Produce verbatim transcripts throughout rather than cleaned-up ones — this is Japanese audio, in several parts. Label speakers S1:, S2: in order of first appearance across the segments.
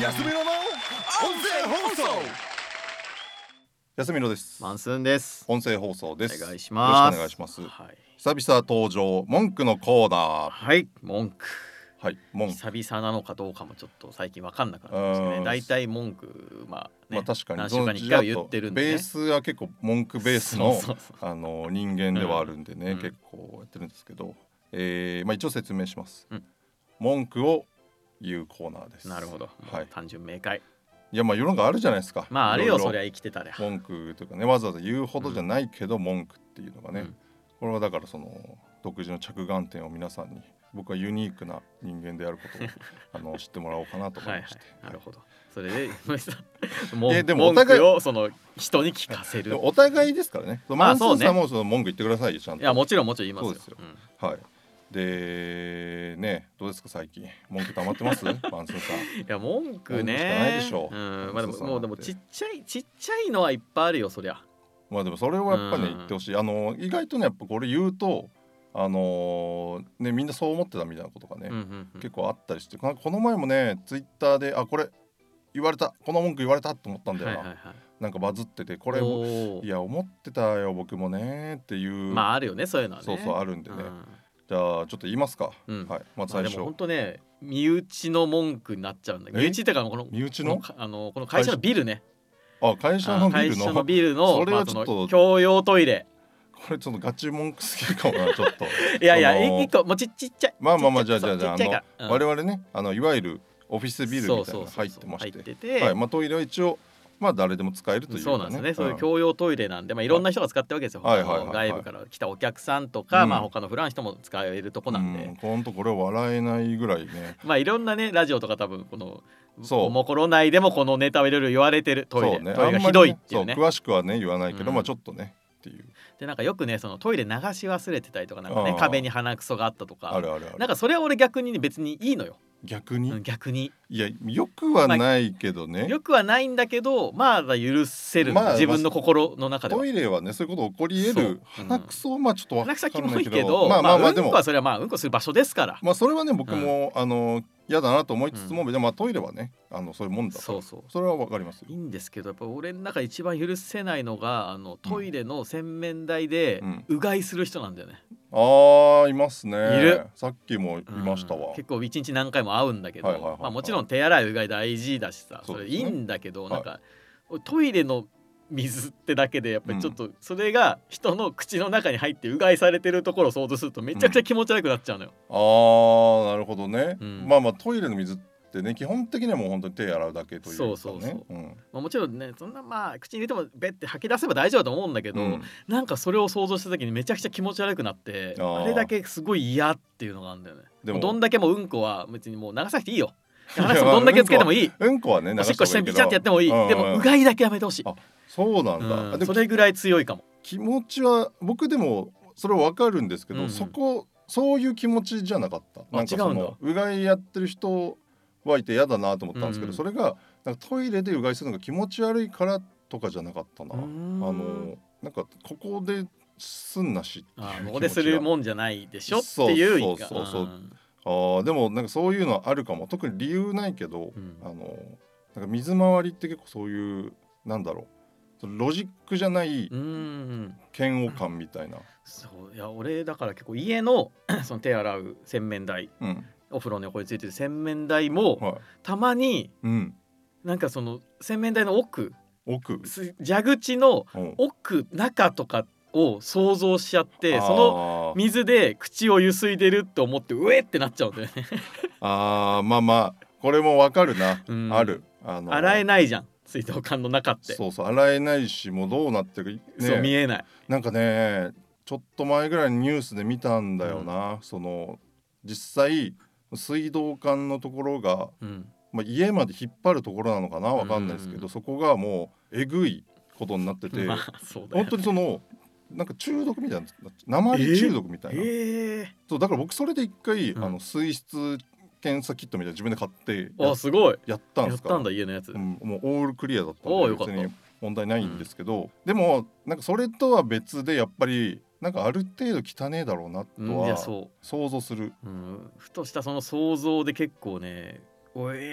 S1: 安見の音声放送。安見のです。
S2: マンスーンです。
S1: 音声放送です。
S2: お願いします。
S1: よろしくお願いします、
S2: はい、
S1: 久々登場文句のコーナー。
S2: はい、文句。
S1: はい、文句
S2: 久々なのかどうかもちょっと最近わかんなくなってますね。だいたい文句、まあね、
S1: まあ確かに
S2: 何週間にいっかいは言ってるんで、ね、
S1: ベースは結構文句ベースの
S2: そうそうそう、
S1: あの人間ではあるんでね、
S2: うん、
S1: 結構やってるんですけど、えーまあ、一応説明します、
S2: うん、
S1: 文句を言うコーナーです。
S2: なるほど、
S1: はい、
S2: 単純明快。
S1: いやまあ世の中あるじゃないですか。
S2: まああれよ、そりゃ生きてたら
S1: 文句というかね、わざわざ言うほどじゃないけど文句っていうのがね、うん、これはだからその独自の着眼点を皆さんに、僕はユニークな人間であることをあの知ってもらおうかなと思いまして。はいはい、
S2: なるほど。それで
S1: えでもお互い
S2: 文句をその人に聞かせる。
S1: お互いですからね。
S2: まあそうね。
S1: マンスーさんもその文句言ってくださいよちゃんと。
S2: いやもちろんもちろん言いますよ。
S1: そうですよ。うん、はい。でね、どうですか最近文句溜まってます？マンスーさん。
S2: いや文句ね。
S1: しかないでしょう。
S2: うん、まあでももうでもちっちゃいちっちゃいのはいっぱいあるよそりゃ。
S1: まあでもそれをやっぱり、ね、言ってほしい。あの意外とねやっぱこれ言うと。あのー、ねみんなそう思ってたみたいなことがね、うんうんうん、結構あったりして、この前もねツイッターであこれ言われた、この文句言われたと思ったんだよな、はいはいはい、なんかバズってて、これもいや思ってたよ僕もねっていう、
S2: まああるよねそういうのはね。
S1: そうそうあるんでね、うん、じゃあちょっと言いますか、うん、はい、まず最初、まあ、でも
S2: 本当ね身内の文句になっちゃうんだけど、身内ってかこの
S1: 身内の
S2: このあのこの会社のビルね、
S1: あ会社のビルの
S2: 会社のビルの
S1: それはちょっと、
S2: まあ、共用トイレ、
S1: これちょっとガチ文句すぎるかもなちょっと
S2: いやいや一個もうちっちゃい、
S1: まあまあまあじゃあじゃあじゃああの、うん、我々ねあのいわゆるオフィスビルみたいなのが入ってまして、はい、まあトイレは一応まあ誰でも使えるというかね、
S2: そうなんですね、うん、そういう共用トイレなんで、まあ、いろんな人が使ってるわけですよ、はい、外部から来たお客さんとか、うん、まあ他のフラン人も使えるとこなんで、うん、
S1: ほんとこれは笑えないぐらいね
S2: まあいろんなねラジオとか多分このおもころ内でもこのネタをいろいろ言われてるトイレ、ね、トイレがひどいっていうね、
S1: そう詳しくはね言わないけど、うん、まあちょっとねっていう
S2: でなんかよくねそのトイレ流し忘れてたりとかなんかね壁に鼻くそがあったとか
S1: あるあるある、
S2: なんかそれは俺逆に別にいいのよ。
S1: 逆に、
S2: うん、逆に
S1: いやよくはないけどね、
S2: まあ、よくはないんだけどまだ許せる、まあ、自分の心の中では、
S1: トイレはねそういうこと起こり得る、うん、鼻くそまあちょっと分からないけど、
S2: 鼻くそキモいけどまあまあまあでもうんこはそれはまあうんこする場所ですから、
S1: まあそれはね僕も、うん、あの嫌だなと思いつつも、うん、まあトイレはねあのそういうもんだからそうそうそれはわかりますよ。
S2: いいんですけどやっぱ俺の中で一番許せないのがあのトイレの洗面台でうがいする人なんだよね、
S1: うん、ああいますね。
S2: いる、
S1: さっきもいましたわ、
S2: うん、結構一日何回も会うんだけど、はいはいはいはい、まあ、もちろん手洗いうがい大事だしさ そ,、ね、それいいんだけど、なんか、はい、トイレの水ってだけでやっぱりちょっとそれが人の口の中に入ってうがいされてるところを想像するとめちゃくちゃ気持ち悪くなっちゃうのよ、
S1: うん、あーなるほどね、うん、まあまあトイレの水ってね基本的にはもう本当に手洗うだけというかね、
S2: そうそうそう、うん、まあ、もちろんねそんなまあ口に入れてもベッて吐き出せば大丈夫だと思うんだけど、うん、なんかそれを想像した時にめちゃくちゃ気持ち悪くなって、 あ, あれだけすごい嫌っていうのがあるんだよね。でもどんだけもうんこは別にもう流さなくていいよ、話もどんだけつけてもいい、
S1: うんこはね流
S2: した方がいいけど、おしっこしてビチャってやってもいい、うんうん、でもうがいだけやめてほしい。あ
S1: そうなんだ、うん、
S2: でそれぐらい強いかも。
S1: 気持ちは僕でもそれは分かるんですけど、うんうん、そこそういう気持ちじゃなかった。なんかそのうがいやってる人はいて嫌だなと思ったんですけど、うんうん、それがなんかトイレでうがいするのが気持ち悪いからとかじゃなかったな。あのなんかここですんなしっていう
S2: あここでするもんじゃないでしょっていう
S1: そうそうそうそう、うん、あでもなんかそういうのはあるかも。特に理由ないけど、うん、あのなんか水回りって結構そういうなんだろうロジックじゃない嫌悪感みたいな。
S2: そういや俺だから結構家のその手洗う洗面台、うん、お風呂に横についてる洗面台も、はい、たまに、うん、なんかその洗面台の奥
S1: 奥
S2: 蛇口の奥、うん、中とかを想像しちゃってその水で口をゆすいでるって思ってうえってなっちゃうんだよね
S1: あーまあまあこれもわかるな、うん、ある、
S2: あのー、洗えないじゃん水道管の中って。
S1: そうそう洗えないしもうどうなってる、ね、
S2: そう見えない。
S1: なんかねちょっと前ぐらいにニュースで見たんだよな、うん、その実際水道管のところが、うんまあ、家まで引っ張るところなのかなわかんないですけど、うん、そこがもうえぐいことになってて、まあそうだよね、本当にそのなんか中毒みたいな鉛中毒みたいな、えーえー、そうだから僕それで一回、うん、あの水質検査キットみたいな自分で買って
S2: あすごい
S1: やったんですか。
S2: やったんだ家のやつ、
S1: うん、もうオールクリアだったんで別に問題ないんですけど、うん、でもなんかそれとは別でやっぱりなんかある程度汚ねえだろうなとは想像する、
S2: うん、ふとしたその想像で結構ねおえーっ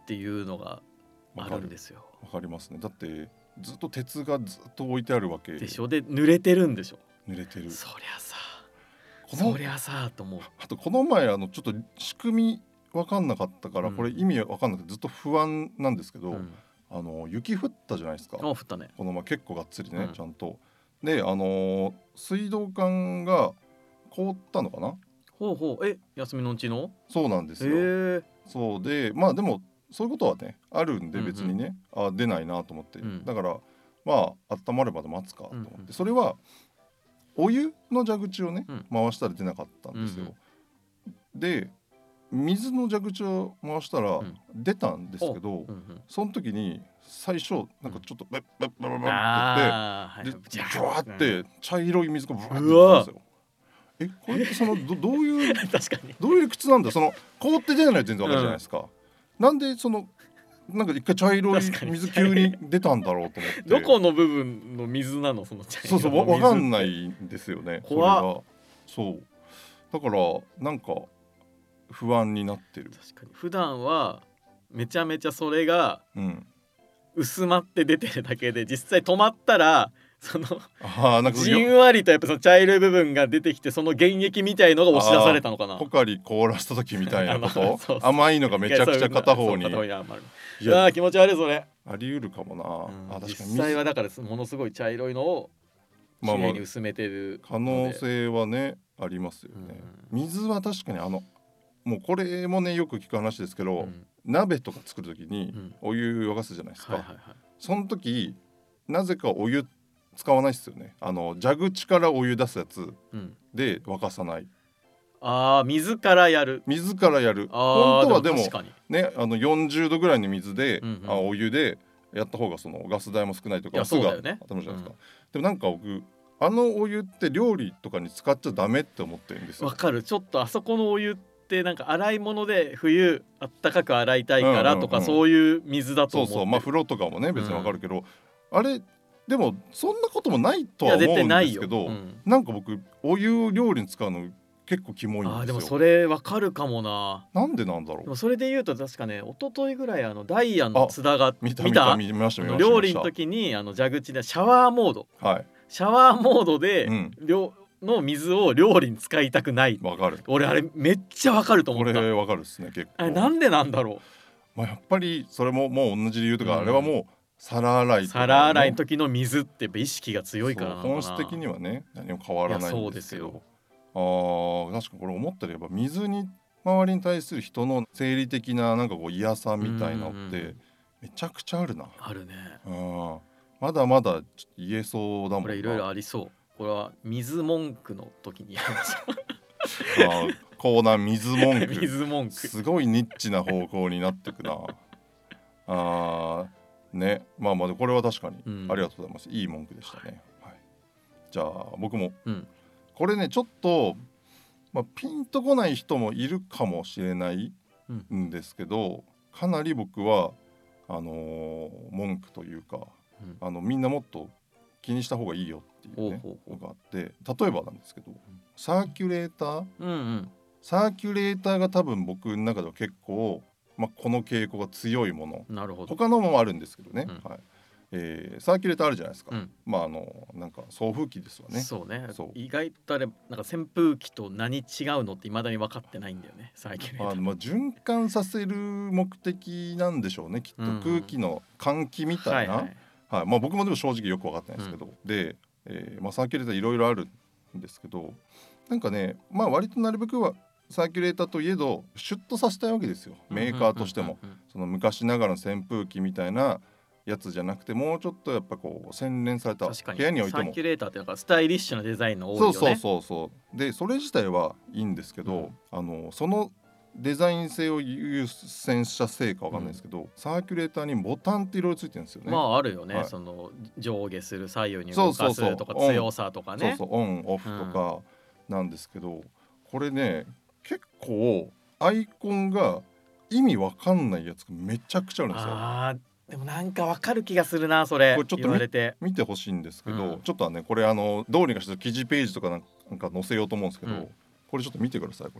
S2: っていうのがあるんですよ。
S1: わかりますね。だってずっと鉄がずっと置いてあるわけ
S2: でしょ。で濡れてるんでしょ。
S1: 濡れてる。
S2: そりゃさそりゃさと思う。
S1: あとこの前あのちょっと仕組み分かんなかったから、うん、これ意味分かんなくてずっと不安なんですけど、うん、あの雪降ったじゃないですか。
S2: あ降ったね。
S1: この前結構がっつりね、うん、ちゃんとであのー、水道管が凍ったのかな。
S2: ほうほう。え休みのうちの
S1: そうなんですよ。そうでまあでもそういうことはねあるんで別にね、うんうん、あ出ないなと思って、うん、だからまあ温まるまで待つかと思って、うんうん、それはお湯の蛇口をね、うん、回したら出なかったんですよ、うんうん、で水の蛇口を回したら出たんですけど、うんうん、その時に最初なんかちょっとベッベッベッベッってやって、でジャワーって茶色い水がブワーって出たんですよ。えこれってその ど, どういう
S2: 確かに
S1: どういう理屈なんだ。その凍って出ないのは全然わかるじゃないですか、うん、なんでそのなんか一回茶色い水急に出たんだろうと思って
S2: どこの部分の水なのその茶色い水。
S1: そうそうわかんないんですよね。それがそうだからなんか不安になってる。
S2: 確かに普段はめちゃめちゃそれが薄まって出てるだけで、実際止まったらそのあなんかじんわりとやっぱその茶色い部分が出てきて、その原液みたいのが押し出されたのかな。
S1: ポカリ凍らした時みたいなことそうそう甘いのがめちゃくちゃ片方に。
S2: いや気持ち悪いそれ。
S1: あり得るかもな、
S2: うん、あ確かに実際はだからものすごい茶色いのをきれいに薄めてる、
S1: まあまあ、可能性はねありますよね、うん、水は確かにあのもうこれもねよく聞く話ですけど、うん、鍋とか作る時にお湯沸かすじゃないですか、うんはいはいはい、その時なぜかお湯使わないですよね。あの蛇口からお湯出すやつで沸かさない、うん、
S2: あ水からやる
S1: 水からやる本当はでもねあのよんじゅうどぐらいの水で、うんうん、あお湯でやった方がそのガス代も少ないとかすぐ当たるじゃないですか、うん、でもなんか僕あのお湯って料理とかに使っちゃダメって思ってるんですよ。
S2: わかる。ちょっとあそこのお湯ってなんか洗い物で冬あったかく洗いたいからとか、うんうんうん、そういう水だと思って。
S1: そうそうまあ風呂とかもね別にわかるけど、うん、あれでもそんなこともないとは思うんですけど、うん、なんか僕お湯を料理に使うの結構キモいんですよ。
S2: あでもそれわかるかもな。
S1: なんでなんだろう。
S2: でもそれで言うと確かね一昨日ぐらいあのダイヤの津田が
S1: 見た見た見ました見ました。
S2: 料理の時にあの蛇口でシャワーモード、
S1: はい、
S2: シャワーモードで、うん、の水を料理に使いたくない。
S1: わかる。
S2: 俺あれめっちゃわかると思った。
S1: これわかるですね結構。
S2: あれなんでなんだろう。
S1: まあ、やっぱりそれももう同じ理由とか、うん、あれはもう皿洗いとか、ね、
S2: 皿洗いの時の水って意識が強いからなのかな。
S1: 本質的にはね何も変わらないんですけど。そうですよ。あ確かにこれ思ったらやっぱ水に周りに対する人の生理的ななんかこう嫌さみたいなのってめちゃくちゃあるな。
S2: あるね。
S1: うんまだまだちょっと言えそうだもんな。
S2: これいろいろありそう。これは水文句の時にやりましょう
S1: あコーナー水文句
S2: 水文句
S1: すごいニッチな方向になってくなあねまあまあこれは確かに、うん、ありがとうございます。いい文句でしたね、はい、じゃあ僕も、うん、これねちょっと、まあ、ピンとこない人もいるかもしれないんですけど、うん、かなり僕はあのー、文句というか、うん、あのみんなもっと気にした方がいいよっていうねのがあって、例えばなんですけどサーキュレーター、うんうん、サーキュレーターが多分僕の中では結構、まあ、この傾向が強いもの。
S2: なるほど。
S1: 他のもあるんですけどね、うんはいえー、サーキュレーターあるじゃないですか、うん、まああのなんか送風機ですわね。
S2: そうね。そう意外とあれなんか扇風機と何違うのって未だに分かってないんだよねサーキュレーター。
S1: あまあ循環させる目的なんでしょうねきっと、うんうん、空気の換気みたいな、はいはいはいまあ、僕もでも正直よく分かってないんですけど、うん、で、えーまあ、サーキュレーターいろいろあるんですけどなんかねまあ割となるべくはサーキュレーターといえどシュッとさせたいわけですよメーカーとしても。その昔ながらの扇風機みたいなやつじゃなくてもうちょっとやっぱこう洗練された部屋に置いても
S2: サーキュレーターってなんかスタイリッシュなデザインの多いよね。
S1: そうそうそうそうでそれ自体はいいんですけど、うん、あのそのデザイン性を優先したせいかわかんないですけど、うん、サーキュレーターにボタンっていろいろついてるんですよね。
S2: まああるよね、はい、その上下する左右に動かすとか強さとかね。
S1: そうそうオンオフとかなんですけど、うん、これね結構アイコンが意味わかんないやつがめちゃくちゃあるんですよ。
S2: あでもなんかわかる気がするなそれ。
S1: これちょっと言われて見てほしいんですけど、うん、ちょっとはねこれあのどうにかして記事ページとかなんか載せようと思うんですけど、うん、これちょっと見てくださいこれ。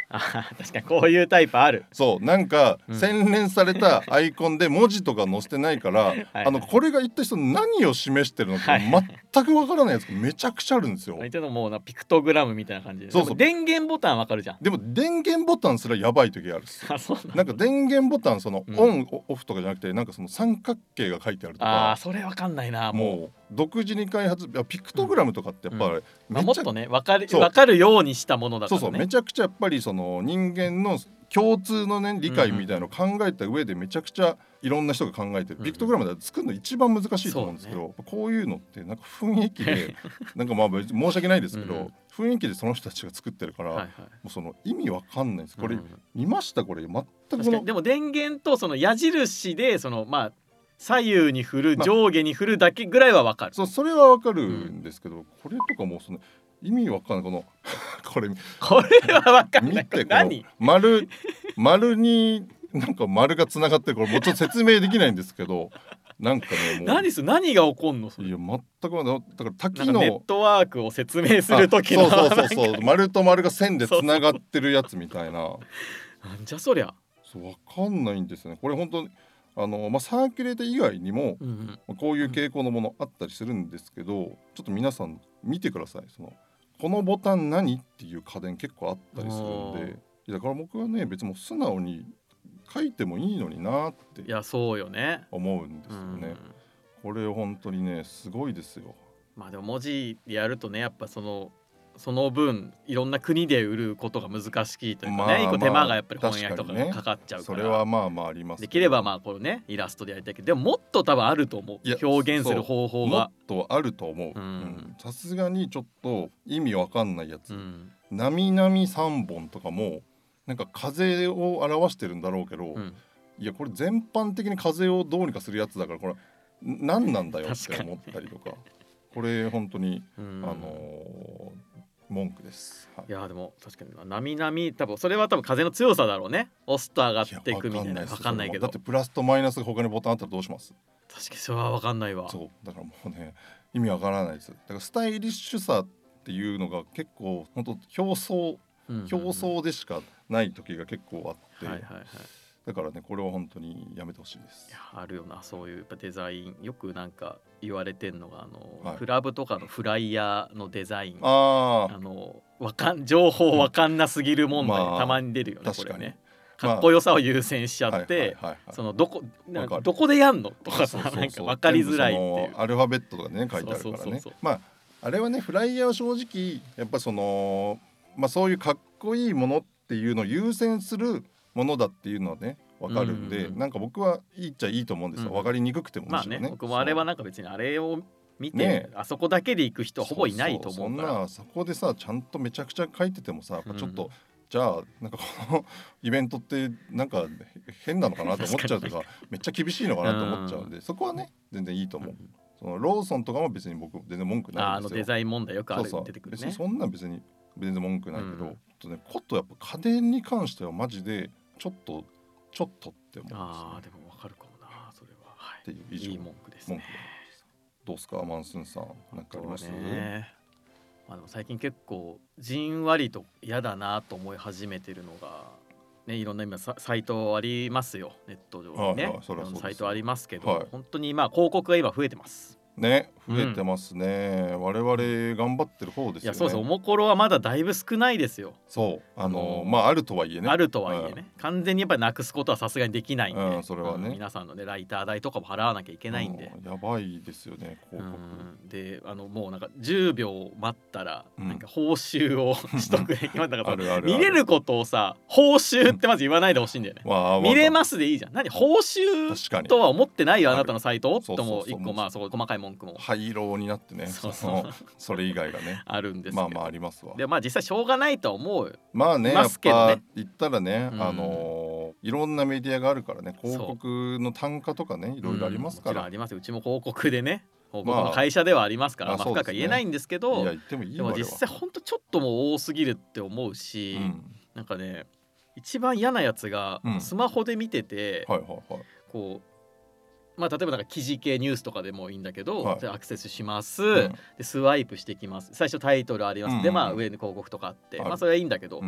S2: あ確かにこういうタイプある。
S1: そうなんか、うん、洗練されたアイコンで文字とか載せてないからはい、はい、あのこれが一体その何を示してるのか全くわからないやつがめちゃくちゃあるんですよ。
S2: 相手のもうなピクトグラムみたいな感じで。そうそう、電源ボタンわかるじゃん。
S1: でも電源ボタンすらやばい時あるっす。
S2: あ、そうなんだ。
S1: なんか電源ボタンその、うん、オンオフとかじゃなくてなんかその三角形が書いてあるとか。
S2: あ、それわかんないな。
S1: もうもう独自に開発、ピクトグラムとかってやっぱり、うん
S2: まあ、もっとね分かる分かるようにしたものだからね。
S1: そうそうめちゃくちゃやっぱりその人間の共通のね理解みたいなのを考えた上でめちゃくちゃいろんな人が考えてる、うん、ピクトグラムで作るの一番難しいと思うんですけど、ね、こういうのってなんか雰囲気でなんかまあ申し訳ないですけど、うん、雰囲気でその人たちが作ってるから、はいはい、もうその意味わかんないです。これ、うん、見ましたこれ全くその
S2: でも電源とその矢印でそのまあ左右に振る、ま、上下に振るだけぐらいはわかる。
S1: そうそれはわかるんですけど、うん、これとかもうその意味わかんないこのこれ
S2: これはわかんない。
S1: 見て何丸丸になんか丸がつながってるこれもうちょっと説明できないんですけどなんかねもう
S2: 何す何が起こんのそれ。
S1: いや全くだから多機能
S2: ネットワークを説明する時の
S1: そうそうそうそう丸と丸が線でつながってるやつみたいな
S2: なんじゃそりゃ。
S1: そうわかんないんですよねこれ本当に。あのまあ、サーキュレーター以外にも、うんうん、こういう傾向のものあったりするんですけど、うん、ちょっと皆さん見てください。そのこのボタン何っていう家電結構あったりするんで、だから僕はね別に素直に書いてもいいのになって
S2: いやそうよね
S1: 思うんですよね。これ本当にねすごいですよ。
S2: まあでも文字やるとねやっぱそのその分いろんな国で売ることが難しいというかね、まあ、一個手間がやっぱり翻訳とかかかっちゃうから、
S1: ね、それはまあまああります、
S2: ね、できればまあこのねイラストでやりたいけどでももっと多分あると思う表現する方法が
S1: もっとあると思う。さすがにちょっと意味わかんないやつ、うん、なみなみさんぼんとかもなんか風を表してるんだろうけど、うん、いやこれ全般的に風をどうにかするやつだからこれ何なんだよって思ったりとかこれ本当に、うん、あのー文句です、
S2: はい、いやでも確かになみなみ多分それは多分風の強さだろうね。押すと上がっていくみたいな。分かんないけど
S1: だってプラスとマイナスが他にボタンあったらどうします。
S2: 確かにそれは分かんないわ。
S1: そうだからもうね意味わからないです。だからスタイリッシュさっていうのが結構本当表層、うんうんうん、表層でしかない時が結構あって、はいはいはい、だからねこれは本当にやめてほしいです。
S2: いやあるよなそういうやっぱデザインよくなんか言われてんのがあの、はい、クラブとかのフライヤーのデザインああのわかん情報わかんなすぎる問題、まあ、たまに出るよねこれね。かっこよさを優先しちゃってそのどこどこでやんのとかさなんか分かりづらいっていう
S1: アルファベットとかね書いてあるからね。まああれはねフライヤーは正直やっぱそのまあそういうかっこいいものっていうのを優先するものだっていうのはねわかるんで、うんうん、なんか僕はいいっちゃいいと思うんですよ。わ、うん、かりにくくてもむしろね。
S2: まあね僕もあれはなんか別にあれを見て、ね、あそこだけで行く人はほぼいないと思うから。
S1: そうそうそんなそこでさちゃんとめちゃくちゃ書いててもさやっぱちょっと、うん、じゃあなんかこのイベントってなんか変なのかなと思っちゃうとかめっちゃ厳しいのかなと思っちゃうんで、うん、そこはね全然いいと思う、うん、そのローソンとかも別に僕全然文句ないんですよ。
S2: あのデザイン問題よくある
S1: そうそう
S2: 出てくるね。
S1: 別にそんな別に全然文句ないけど、うんとね、ことやっぱ家電に関してはマジでちょっとちょっとって思うんですよ、ね、
S2: ああでもわかるかもなそれは、はい、
S1: っていう以上
S2: いい文句ですね。
S1: どうですかマンスンさんなんかあります
S2: ね。まあ、でも最近結構じんわりと嫌だなと思い始めてるのが、ね、いろんな今サイトありますよネット上にね、はいはい、そそサイトありますけど、はい、本当に今広告が今増えてます
S1: ね増えてますね、うん、我々頑張ってる方ですよね。いや
S2: そうそうおもころはまだだいぶ少ないですよ。
S1: そうあのー、まああるとはいえね
S2: あるとはいえね、うん、完全にやっぱりなくすことはさすがにできないんで、
S1: うん、それはね、
S2: うん、皆さんのねライター代とかも払わなきゃいけないんで、
S1: うん、やばいですよね広告、
S2: うん、であのもうなんかじゅうびょう待ったらなんか報酬を取得できますだから見れることをさ報酬ってまず言わないでほしいんだよね見れますでいいじゃん。何報酬とは思ってないよあなたのサイトをとも一個まあそう細かい文句も
S1: 灰色になってねそうそうそれ以外がね
S2: あるんですけ
S1: どまあまあありますわ。
S2: でまあ実際しょうがないと思う
S1: まあねやっぱ言ったらね、うん、あのー、いろんなメディアがあるからね広告の単価とかねいろいろありますから、うん、もちろん
S2: ありますよ。うちも広告でね広告の会社ではありますから、まあ、まあ深くは言えないんですけど、
S1: いや言ってもいい
S2: でも実際ほんとちょっともう多すぎるって思うし、うん、なんかね一番嫌なやつがスマホで見てて、うんはいはいはい、こうまあ、例えばなんか記事系ニュースとかでもいいんだけど、はい、アクセスします、うん、でスワイプしてきます最初タイトルあります、うんうん、でまあ上に広告とかあってまあそれはいいんだけど、うん、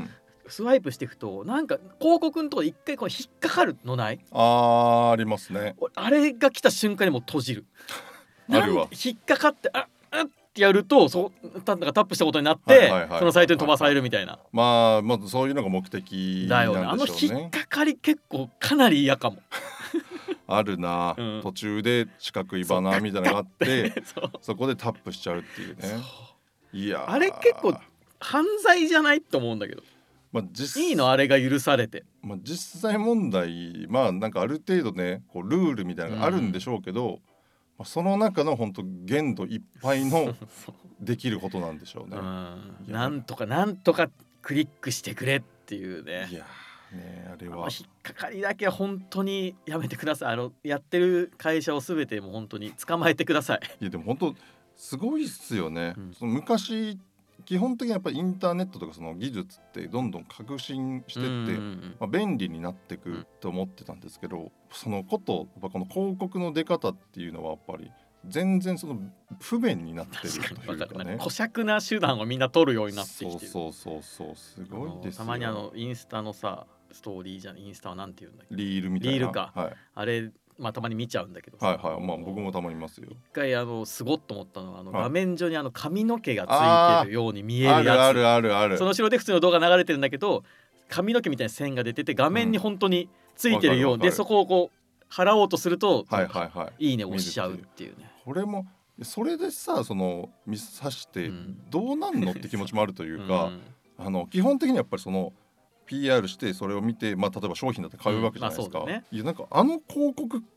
S2: スワイプしていくとなんか広告のところ一回こう引っかかるのない？
S1: あーありますね。
S2: あれが来た瞬間にもう閉じる
S1: あるわ。
S2: 引っかかってああってやるとそうタップしたことになって、はいはいはいはい、そのサイトに飛ばされるみたいな。
S1: まあまずそういうのが目的なんでしょうね。だよね。
S2: あの引っかかり結構かなり嫌かも
S1: あるな、うん、途中で四角いバナーみたいなのがあってそ, そこでタップしちゃうっていうね。いや
S2: あれ結構犯罪じゃないと思うんだけど、まあ、実いいのあれが許されて、
S1: まあ、実際問題まあなんかある程度ねこうルールみたいなのがあるんでしょうけど、うんまあ、その中の本当限度いっぱいのできることなんでしょうね。
S2: うんなんとかなんとかクリックしてくれっていうね。
S1: いやね、あれは
S2: あの引っかかりだけは本当にやめてください。あのやってる会社を全てもう本当に捕まえてください。
S1: いやでも本当すごいっすよね、うん、その昔基本的にやっぱりインターネットとかその技術ってどんどん革新してって、うんうんうんまあ、便利になっていくと思ってたんですけど、うん、そのことやっぱこの広告の出方っていうのはやっぱり全然その不便になってるというかね、
S2: 小尺な手段をみんな取るようになってきてる。
S1: そうそうそうそうすごいですよ。
S2: たまにあのインスタのさストーリーじゃん、インスタはなんて言うんだっけ、
S1: リールみたいな、
S2: リールか、
S1: はい、
S2: あれまあたまに見ちゃうんだけどさ、
S1: はいはいまあ僕もたまに見ますよ。
S2: 一回あのすごっと思ったのはあの画面上にあの髪の毛がついてるように見えるやつ、
S1: あるあるあるある。
S2: その後ろで普通の動画流れてるんだけど髪の毛みたいな線が出てて画面に本当についてるよう、うん、でそこをこう払おうとすると、はいはいはい、いいね押しちゃうっていうね。
S1: これもそれでさその見さしてどうなんのって気持ちもあるというか、うん、あの基本的にやっぱりそのピーアール してそれを見て、まあ、例えば商品だって買うわけじゃないですか、うんまあね、いやなんかあの広告って、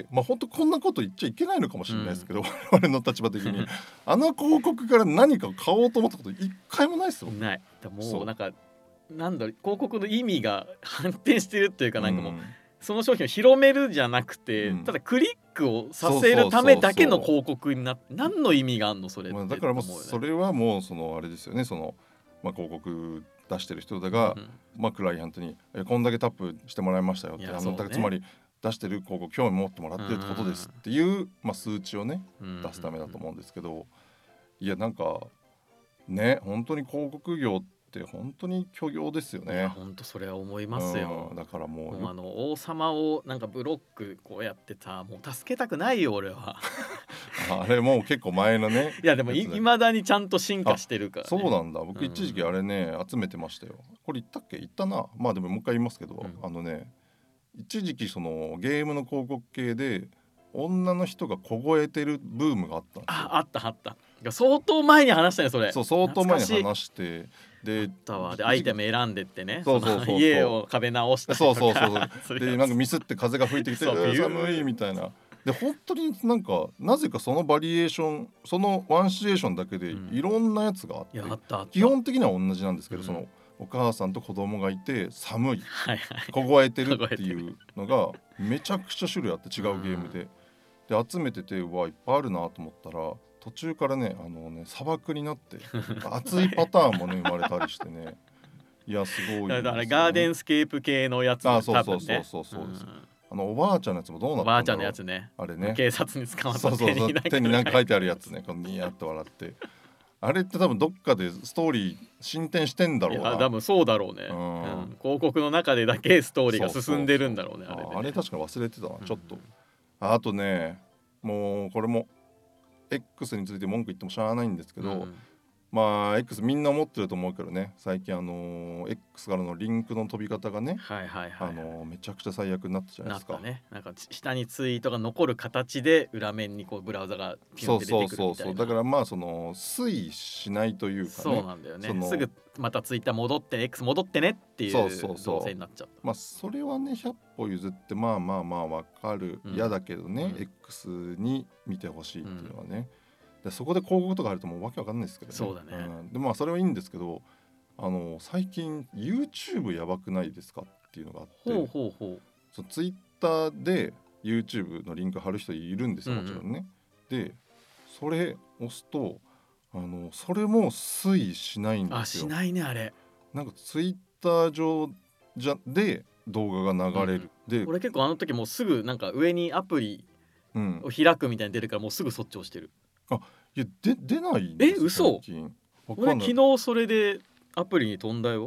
S1: まあ、本当こんなこと言っちゃいけないのかもしれないですけど、うん、我々の立場的にあの広告から何かを買おうと思ったこと一回もないですよ。
S2: ない。もうなんかなんだろう広告の意味が反転してるっていうかなんかもう、うん、その商品を広めるじゃなくて、うん、ただクリックをさせるためだけの広告になって何の意味があんのそれって、まあ、
S1: だからもうそれはもうそのあれですよねその、まあ、広告出してる人だが、うんまあ、クライアントにえこんだけタップしてもらいましたよって、あの、ね、つまり出してる広告興味持ってもらってるってことですっていう、まあ、数値をね出すためだと思うんですけど、いやなんかね本当に広告業って本当に虚業ですよね。
S2: 本当それは思いますよ、
S1: うん、だからもう、
S2: もうあの王様をなんかブロックこうやってたもう助けたくないよ俺は
S1: あれもう結構前のね
S2: いやでもいまだにちゃんと進化してるから、ね、
S1: そうなんだ。僕一時期あれね、うん、集めてましたよ。これ言ったっけ言ったな。まあでももう一回言いますけど、うん、あのね一時期そのゲームの広告系で女の人が凍えてるブームがあったんですよ。
S2: あ、あったあった。相当前に話したねそれ。
S1: そう相当前に話して
S2: ででアイテム選んでってね、
S1: そうそうそうそう
S2: 家を壁直したりとか
S1: そうそうそうでなんかミスって風が吹いてきて寒いみたいなで本当になんかなぜかそのバリエーションそのワンシチュエーションだけでいろんなやつがあって、うん、あったあった基本的には同じなんですけど、うん、そのお母さんと子供がいて寒い、はいはい、凍えてるっていうのがめちゃくちゃ種類あって違うゲームで、うん、で集めててうわいっぱいあるなと思ったら途中からねあのね砂漠になって暑いパターンもね生まれたりしてねいやすごいです、ね、
S2: だからガーデンスケープ系のやつも
S1: 多分、ね、あそうそうそうそうそうです、うん、あのおばあちゃんのやつもどうなったんだろう。お
S2: ばあちゃんのやつね
S1: あれね
S2: 警察に捕まった
S1: 手にそうそうそう手に何か書いてあるやつねこのニヤッと笑ってあれって多分どっかでストーリー進展してんだろうな。
S2: いや多分そうだろうね、うんうん、広告の中でだけストーリーが進んでるんだろうね。
S1: そうそうそう
S2: あれでね、
S1: あれ確か忘れてたなちょっと、うん、あとねもうこれも X について文句言ってもしゃあないんですけど、うん、まあ X みんな思ってると思うけどね最近あのー、X からのリンクの飛び方がね、
S2: はいはいはい、
S1: あのー、めちゃくちゃ最悪になったじゃないですか。
S2: なったね。なんか下にツイートが残る形で裏面にこうブラウザがピュンって出てくるみたいな。そうそうそう
S1: だからまあその推移しないというかね。
S2: そうなんだよね。すぐまたツイッター戻って X 戻ってねっていう動線になっちゃった。
S1: まあそれはねひゃっぽ譲ってまあまあまあわかる、うん、嫌だけどね、うん、X に見てほしいっていうのはね、うんでそこで広告とかあるともうわけわかんないですけどね。
S2: そうだね、
S1: うん、でまあそれはいいんですけどあの最近 YouTube やばくないですかっていうのがあって
S2: ほうほうほう
S1: その Twitter で YouTube のリンク貼る人いるんですよもちろんね、うんうん、でそれ押すとあのそれも推移しないんですよ。
S2: あしないねあれ
S1: なんか Twitter 上じゃで動画が流れる、うん、で
S2: 俺結構あの時もうすぐなんか上にアプリを開くみたいに出るからもうすぐそっち押してる。
S1: あいやで出ないん
S2: です。え嘘俺昨日それでアプリに飛んだよ。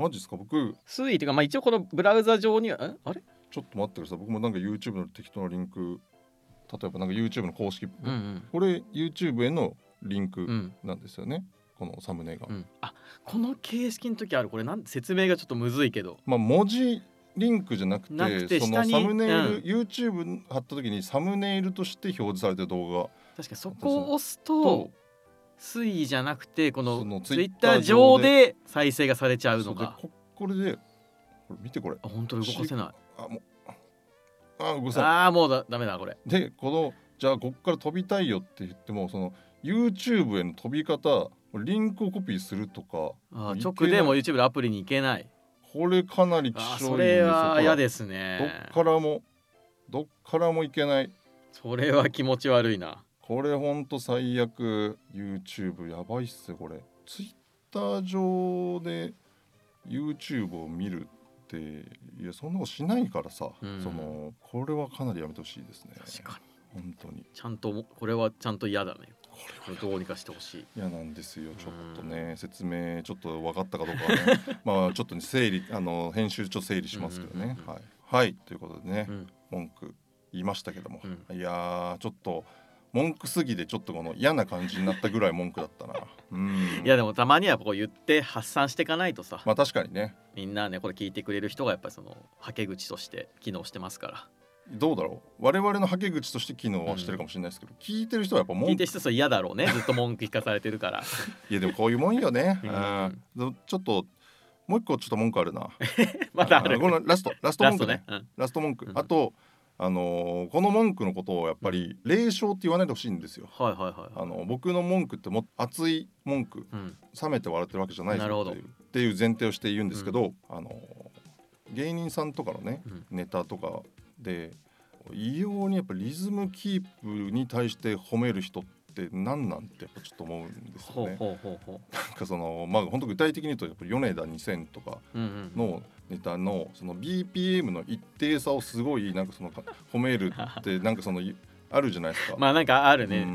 S1: マジですか。僕
S2: 水位っていうか、まあ、一応このブラウザ上にはんあれ
S1: ちょっと待ってください。僕もなんか YouTube の適当なリンク、例えばなんか YouTube の公式、うんうん、これ YouTube へのリンクなんですよね、うん、このサムネが、うん、
S2: あこの形式の時ある。これなん説明がちょっとむずいけど、
S1: まあ文字リンクじゃなく て,
S2: なくて
S1: そのサムネイル、うん、YouTube 貼った時にサムネイルとして表示されてる動画、
S2: 確かにそこを押すと水位じゃなくてこの Twitter 上で再生がされちゃうのか。
S1: こ, これでこれ見て、これ
S2: あ本当に動かせない。
S1: あもうあ動かせない。
S2: あもうだダメだこれ
S1: で、このじゃあこっから飛びたいよって言っても、その YouTube への飛び方、リンクをコピーするとか、
S2: あ直でも YouTube のアプリに行けない。
S1: これかなりきしょいんですよ。
S2: それは嫌ですね。
S1: どっからもどっからも行けない。
S2: それは気持ち悪いな。
S1: これほんと最悪。 YouTube やばいっすよこれ。 Twitter 上で YouTube を見るっていやそんなことしないからさ、うん、そのこれはかなりやめてほしいですね。
S2: 確かに
S1: 本当に
S2: ちゃんとこれはちゃんと嫌だね。これどうにかしてほしい。
S1: 嫌なんですよ。ちょっとね、説明ちょっと分かったかどうかはねまあちょっと、ね、整理あの編集ちょっと整理しますけどね、うんうんうん、はい、はい、ということでね、うん、文句言いましたけども、うん、いやちょっと文句すぎでちょっとこの嫌な感じになったぐらい文句だったなうん
S2: いやでもたまにはこう言って発散していかないとさ、
S1: まあ確かにね、
S2: みんなねこれ聞いてくれる人がやっぱりそのはけ口として機能してますから。
S1: どうだろう、我々のはけ口として機能はしてるかもしれないですけど、うん、聞いてる人はやっぱ文句
S2: 聞いてる人は嫌だろうねずっと文句聞かされてるから
S1: いやでもこういうもんよね、うん、ちょっともう一個ちょっと文句あるなまだある。このラストラスト文句ね、ラストね、うん、ラスト文句、うん、あとあのー、この文句のことをやっぱり霊障って言わないでほしいんですよ、
S2: はいはいはい、
S1: あの僕の文句っても熱い文句、うん、冷めて笑ってるわけじゃないぞっていう、っていう前提をして言うんですけど、うん、あのー、芸人さんとかのね、うん、ネタとかで異様にやっぱリズムキープに対して褒める人って何なんてやっぱちょっと思うんですよね。
S2: ほうほうほうほう。
S1: なんかそのまあ本当具体的に言うとやっぱ米田にせんとかのネタのその ビーピーエム の一定差をすごいなんかその褒めるってなんかそのあるじゃないですか。
S2: まあなんかあるね。
S1: うん、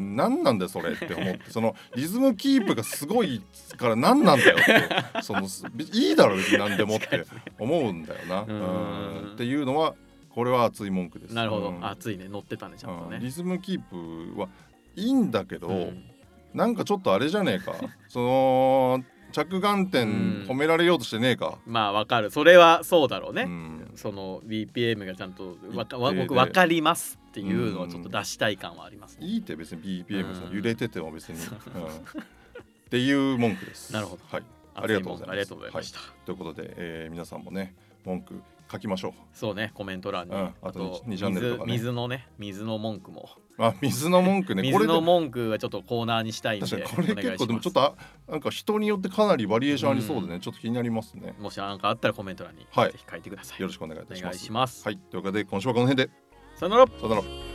S1: 何なんだよそれって思ってそのリズムキープがすごいから何なんだよってそのいいだろ別に何でもって思うんだよな。うんっていうのはこれは熱い文句です。
S2: なるほど、うん、熱いね、乗ってたねちゃんとね、
S1: うん、リズムキープはいいんだけど、うん、なんかちょっとあれじゃねえかその着眼点褒められようとしてねえか、
S2: うん、まあわかる、それはそうだろうね、うん、その ビーピーエム がちゃんとわか僕分かりますっていうのはちょっと出したい感はあります、ね、
S1: いいって別に ビーピーエム さ、うん、揺れてても別に、うん、っていう文句です。
S2: なるほど、
S1: はい、ありがとうございます。
S2: ありがとうございました、はい、
S1: ということで、えー、皆さんもね文句書きましょう。
S2: そうね、コメント欄に、うん、
S1: あとにチャンネルとかね、
S2: 水のね水の文句も、
S1: あ水の文句ね
S2: 水の文句はちょっとコーナーにしたいんで、
S1: 確かにこれ結構でもちょっとなんか人によってかなりバリエーションありそうでね、うん、ちょっと気になりますね。
S2: もし何かあったらコメント欄にぜひ書いてください、
S1: よろしくお願いいたします。
S2: お願いします。
S1: はい、というわけで今週はこの辺で、
S2: さよなら。
S1: さよなら。